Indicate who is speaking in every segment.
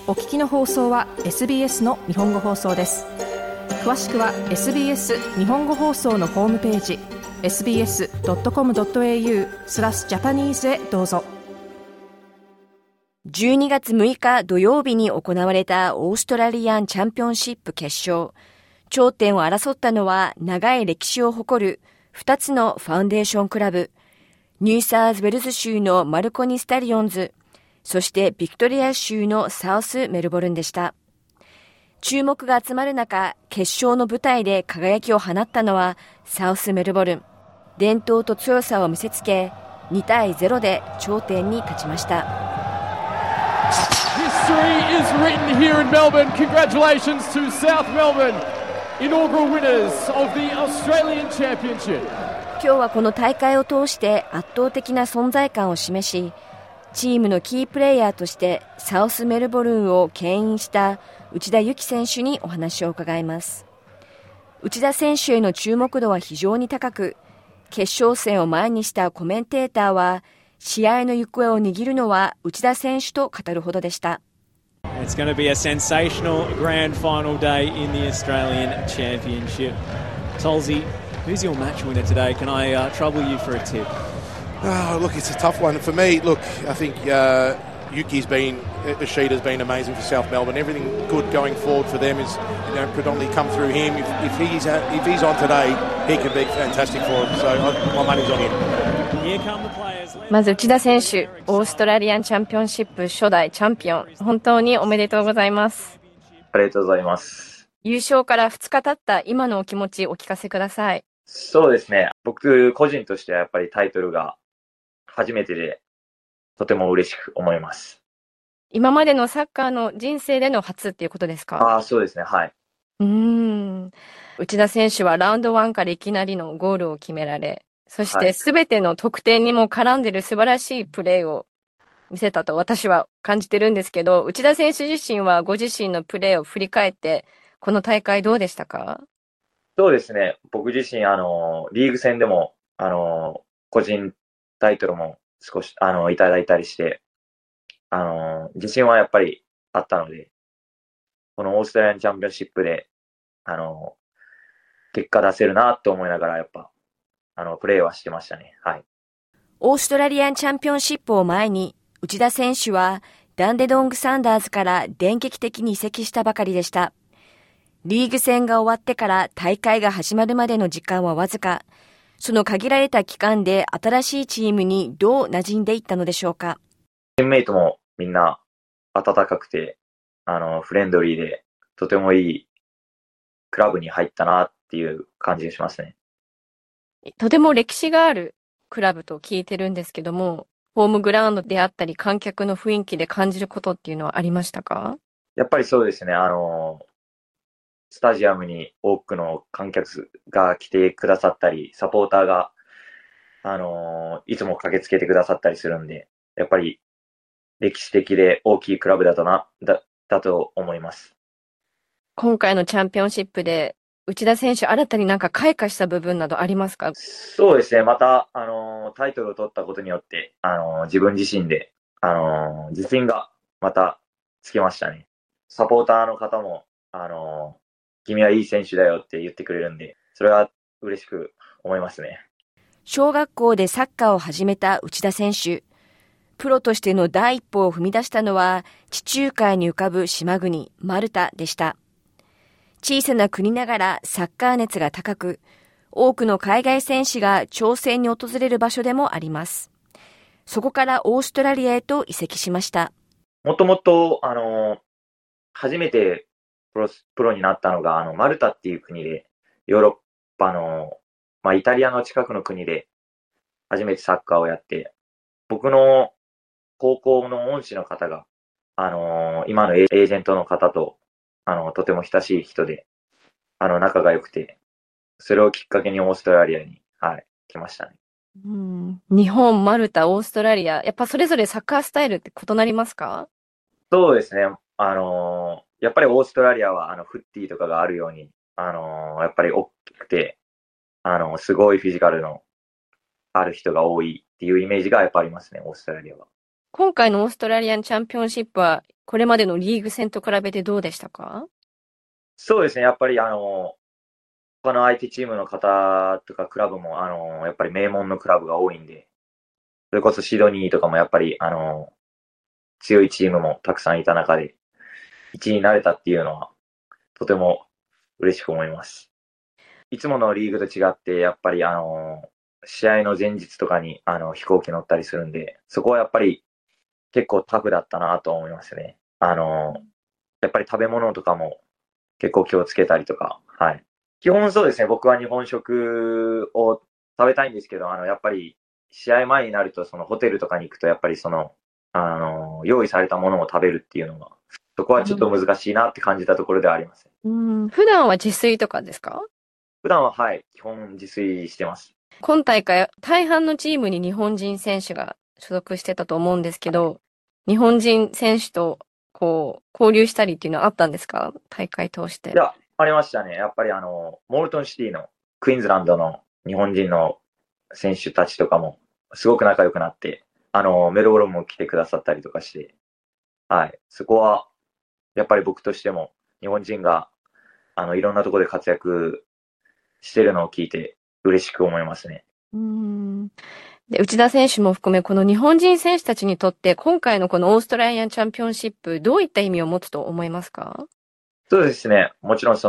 Speaker 1: お聞きの放送は SBS の日本語放送です。詳しくは SBS 日本語放送のホームページ sbs.com.au/Japanese へどうぞ。
Speaker 2: 12月6日土曜日に行われたオーストラリアンチャンピオンシップ決勝。頂点を争ったのは長い歴史を誇る2つのファウンデーションクラブ、ニューサウスウェルズ州のマルコニスタリオンズ、そしてビクトリア州のサウスメルボルンでした。注目が集まる中、決勝の舞台で輝きを放ったのはサウスメルボルン。伝統と強さを見せつけ、2対0で頂点に立ちました。
Speaker 3: History is written here in Melbourne. Congratulations to South Melbourne, inaugural winners of the Australian Championship.
Speaker 2: 今日はこの大会を通して圧倒的な存在感を示し、チームのキープレイヤーとしてサウスメルボルンを牽引した内田有紀選手にお話を伺います。内田選手への注目度は非常に高く、決勝戦を前にしたコメンテーターは、試合の行方を握るのは内田選手と語るほどでした。
Speaker 4: It's going to be a sensational grand final day in the Australian Championship. Tolsey, who's your match winner today? Can I trouble you for a tip?
Speaker 5: Oh, look, it's a tough one. For me, look, I think Ishida's been amazing for South Melbourne. Everything good going forward for them is predominantly come through him. If he's on today, he can be fantastic for them. So my money's on him.
Speaker 1: まず内田選手、オーストラリアンチャンピオンシップ初代チャンピオン、本当におめでとうございます。
Speaker 6: ありがとうございます。
Speaker 1: 優勝から2日経った今のお気持ちお聞かせください。
Speaker 6: そうですね。僕個人としてはやっぱりタイトルが初めてでとても嬉しく思います。
Speaker 1: 今までのサッカーの人生での初っていうことですか？
Speaker 6: そうですね。はい。
Speaker 1: 内田選手はラウンド1からいきなりのゴールを決められ、そして全ての得点にも絡んでる素晴らしいプレーを見せたと私は感じてるんですけど、内田選手自身はご自身のプレーを振り返ってこの大会どうでしたか？
Speaker 6: そうですね。僕自身リーグ戦でも個人タイトルも少しいただいたりして自信はやっぱりあったので、このオーストラリアンチャンピオンシップで結果出せるなと思いながらやっぱプレーはしてましたね。はい。
Speaker 2: オーストラリアンチャンピオンシップを前に、内田選手はダンデドング・サンダーズから電撃的に移籍したばかりでした。リーグ戦が終わってから大会が始まるまでの時間はわずか。その限られた期間で新しいチームにどう馴染んでいったのでしょうか。
Speaker 6: チームメイトもみんな温かくて、フレンドリーでとてもいいクラブに入ったなっていう感じがしますね。
Speaker 1: とても歴史があるクラブと聞いてるんですけども、ホームグラウンドであったり観客の雰囲気で感じることっていうのはありましたか？
Speaker 6: やっぱりそうですね。スタジアムに多くの観客が来てくださったり、サポーターが、いつも駆けつけてくださったりするんで、やっぱり歴史的で大きいクラブだと思います。
Speaker 1: 今回のチャンピオンシップで内田選手、新たになんか開花した部分などありますか？
Speaker 6: そうですね。また、タイトルを取ったことによって、自分自身で、自信がまたつきましたね。サポーターの方も、君はいい選手だよって言ってくれるんで、それは嬉しく思いますね。
Speaker 2: 小学校でサッカーを始めた内田選手。プロとしての第一歩を踏み出したのは、地中海に浮かぶ島国、マルタでした。小さな国ながらサッカー熱が高く、多くの海外選手が挑戦に訪れる場所でもあります。そこからオーストラリアへと移籍しました。
Speaker 6: もともと、初めてプロになったのが、マルタっていう国で、ヨーロッパの、イタリアの近くの国で初めてサッカーをやって、僕の高校の恩師の方が、今のエージェントの方と、とても親しい人で、仲が良くて、それをきっかけにオーストラリアに、来ましたね。
Speaker 1: 日本、マルタ、オーストラリア、やっぱそれぞれサッカースタイルって異なりますか？
Speaker 6: そうですね。やっぱりオーストラリアは、フッティとかがあるように、やっぱり大きくて、すごいフィジカルのある人が多いっていうイメージがやっぱありますね、オーストラリアは。
Speaker 1: 今回のオーストラリアンチャンピオンシップはこれまでのリーグ戦と比べてどうでしたか？
Speaker 6: そうですね、やっぱり他の相手チームの方とかクラブもやっぱり名門のクラブが多いんで、それこそシドニーとかもやっぱり強いチームもたくさんいた中で1位になれたっていうのはとても嬉しく思います。いつものリーグと違って、やっぱり試合の前日とかに飛行機乗ったりするんで、そこはやっぱり結構タフだったなと思いますね。やっぱり食べ物とかも結構気をつけたりとか、はい。基本そうですね、僕は日本食を食べたいんですけど、やっぱり試合前になると、そのホテルとかに行くと、やっぱり用意されたものを食べるっていうのが、そこはちょっと難しいなって感じたところではあります。
Speaker 1: 普段は自炊とかですか？
Speaker 6: 普段は、はい、基本自炊してます。
Speaker 1: 今大会、大半のチームに日本人選手が所属してたと思うんですけど、日本人選手と交流したりっていうのはあったんですか？大会通して。
Speaker 6: いや、ありましたね。やっぱりモルトンシティのクイーンズランドの日本人の選手たちとかもすごく仲良くなって、メルボルンも来てくださったりとかして、はい。そこは、やっぱり僕としても日本人がいろんなところで活躍してるのを聞いて嬉しく思いますね。
Speaker 1: で、内田選手も含め、この日本人選手たちにとって、今回のこのオーストラリアンチャンピオンシップ、どういった意味を持つと思いますか？
Speaker 6: そうですね。もちろん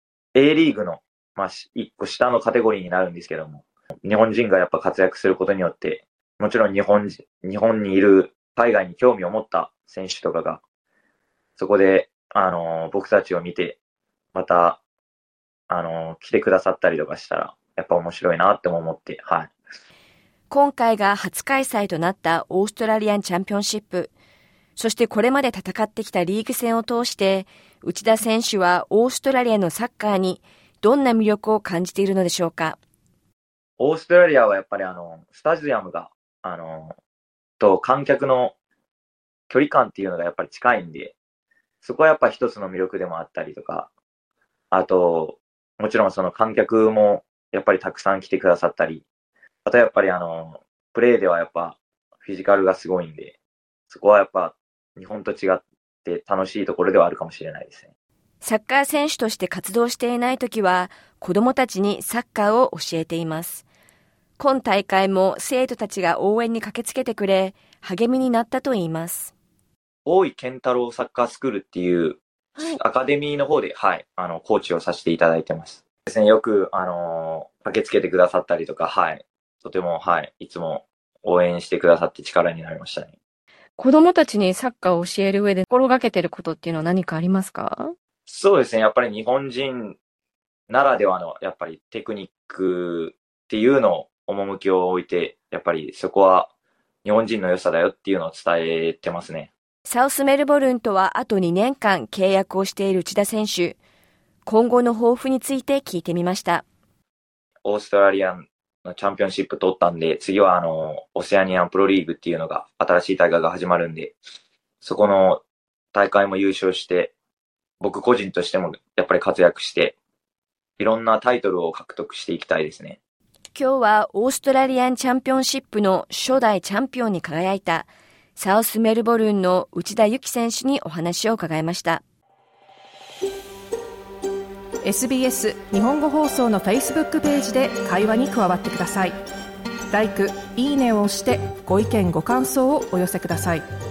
Speaker 6: A リーグの、一個下のカテゴリーになるんですけども、日本人がやっぱ活躍することによって、もちろん日本にいる海外に興味を持った選手とかが、そこで、僕たちを見て、また、来てくださったりとかしたら、やっぱ面白いなっても思って、はい。
Speaker 2: 今回が初開催となったオーストラリアンチャンピオンシップ。そしてこれまで戦ってきたリーグ戦を通して、内田選手はオーストラリアのサッカーにどんな魅力を感じているのでしょうか？
Speaker 6: オーストラリアはやっぱりスタジアムが、と観客の距離感っていうのがやっぱり近いんで、そこはやっぱ一つの魅力でもあったりとか、あと、もちろんその観客もやっぱりたくさん来てくださったり、あとやっぱりプレーではやっぱフィジカルがすごいんで、そこはやっぱ日本と違って楽しいところではあるかもしれないですね。
Speaker 2: サッカー選手として活動していないときは、子供たちにサッカーを教えています。今大会も生徒たちが応援に駆けつけてくれ、励みになったといいます。
Speaker 6: 大井健太郎サッカースクールっていうアカデミーの方で、はい、コーチをさせていただいてます。ですね、よく、駆けつけてくださったりとか、はい、とても、はい、いつも応援してくださって力になりましたね。
Speaker 1: 子供たちにサッカーを教える上で心がけてることっていうのは何かありますか？
Speaker 6: そうですね、やっぱり日本人ならではの、やっぱりテクニックっていうのを趣を置いて、やっぱりそこは日本人の良さだよっていうのを伝えてますね。
Speaker 2: サウスメルボルンとはあと2年間契約をしている内田選手。今後の抱負について聞いてみました。
Speaker 6: オーストラリアンのチャンピオンシップ取ったんで、次はオセアニアンプロリーグっていうのが、新しい大会が始まるんで、そこの大会も優勝して、僕個人としてもやっぱり活躍して、いろんなタイトルを獲得していきたいですね。
Speaker 2: 今日はオーストラリアンチャンピオンシップの初代チャンピオンに輝いたサウスメルボルンの内田有紀選手にお話を伺いました。
Speaker 7: SBS 日本語放送の Facebook ページで会話に加わってください。LIKE、いいねを押してご意見ご感想をお寄せください。